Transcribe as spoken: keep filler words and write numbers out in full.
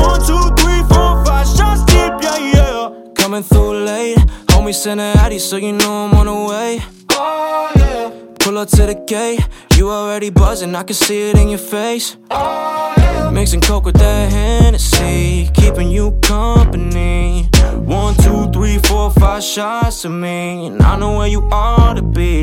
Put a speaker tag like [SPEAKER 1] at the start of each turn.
[SPEAKER 1] One, two, three, four, five shots deep, yeah, yeah. Coming through late, homie sent a Addy, so you know I'm on the way. Oh, yeah. Pull up to the gate, you already buzzing, I can see it in your face. Oh, yeah. Mixing coke with that Hennessy, keeping you company. One, two, three, four, five shots of me, and I know where you ought to be.